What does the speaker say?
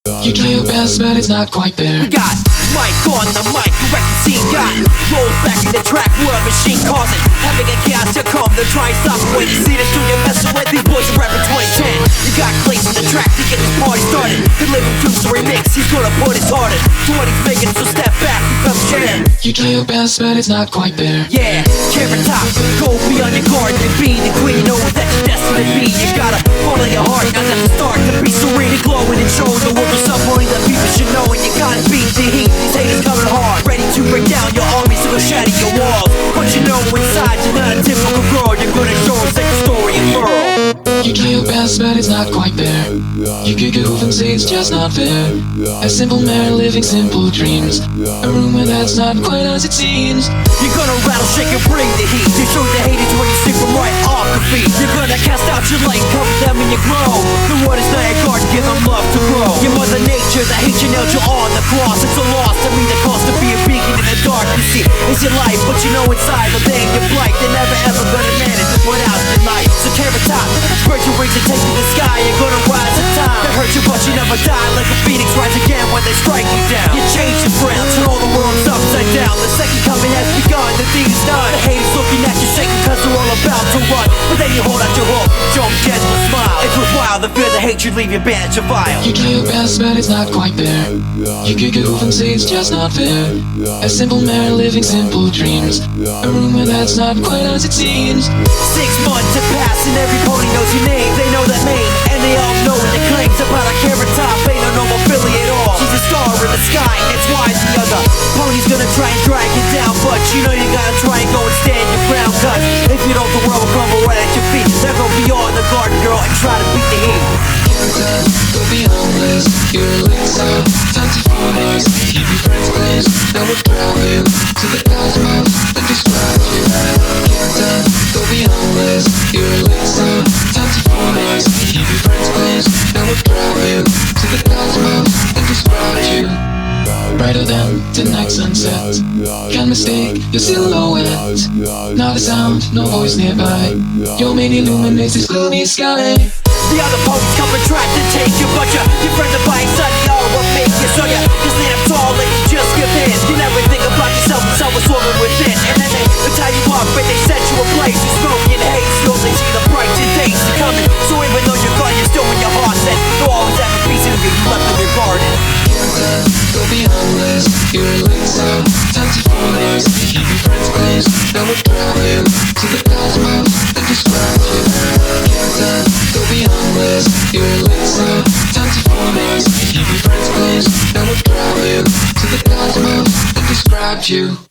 You try your best, but it's not quite there. We got Mike on the mic, direct the scene. Got rolls back in the track, we're a machine causing having a chaos to come. They're trying to stop when you see the studio messing with these boys are rapping 2010. You got Clays on the track to get this party started. The living proofs to remix, he's gonna put his heart in. 20 figures, so step back, become share. You try your best, but it's not quite there. Yeah, carrot top, go beyond your guard and be the queen. Know that you're destined to be. You gotta follow your heart, not at the start to be serene and glowing and show the world there's somebody that people should know. And you gotta beat the heat. These haters coming hard, ready to break down your armies, so go shatter your walls. But you know inside you're not a typical girl. You're gonna show us like a story and world. You try your best, but it's not quite there. You kick a hoof and say it's just not fair. A simple man living simple dreams, a rumor that's not quite as it seems. You're gonna rattle, shake and bring the heat. You show the haters when you sleep from right off the feet. You're gonna cast out your light, cover them in your glow. The word is not your guard, give them love to grow. Your mother nature, the hate you nailed you on the cross. It's a loss to me, the cost to be a beacon in the dark. You see, it's your life, but you know inside the thing you're blight. They're never ever gonna manage to put out the light. So tear it top, spread your wings and take to the sky. You're gonna rise to time. They hurt you, but you never die. Like a phoenix rise again when they strike you down. You change your ground, turn all the world's upside down. The second coming has begun, the deed is done. The haters looking at you shaking cause they're all about to run. But then you hold out your hope, show them gentle smile. It's worthwhile, the fear, the hatred leave your band your vile. You try your best, but it's not quite there. You kick a hoof and say it's just not fair. A simple man living simple dreams, a rumor that's not quite as it seems. 6 months have passed and every pony knows your name. They know that name and they all know the claims about a carrot top. Ain't no Philly at all. She's a star in the sky and that's why the other pony's gonna try and drag you down. But you know you gotta try and go and stand your ground. Cause if you don't, the world will crumble right at your feet. They'll go beyond the garden girl and try to beat the heat. Go be homeless, you're a elixir, time to foreigners. Keep your friends close, that would grab you to the cosmos and describe you. Go be homeless, you're a elixir, time to foreigners. Keep your friends close, that would grab you to the cosmos and describe you. Brighter than tonight's sunset, can't mistake your silhouette. Not a sound, no voice nearby, your main illuminates this gloomy sky. The other ponies come and try to take you, but your friends are buying sunny, all what make you. So you just lean up tall and you just give in. You never think about yourself and someone's swimming within. And then they tie you up and they set you ablaze. You smoke and haze, you only see the bright days are coming. So even though you're gone, you're still in your heart set. You'll always have a piece of you left in your garden. Go be homeless, you're a elixir, time to foreigners. Keep your friends close, that would grab you to the cosmos and describe you. Go be homeless, you're a elixir, time to foreigners. Keep your friends close, that would grab you to the cosmos and describe you.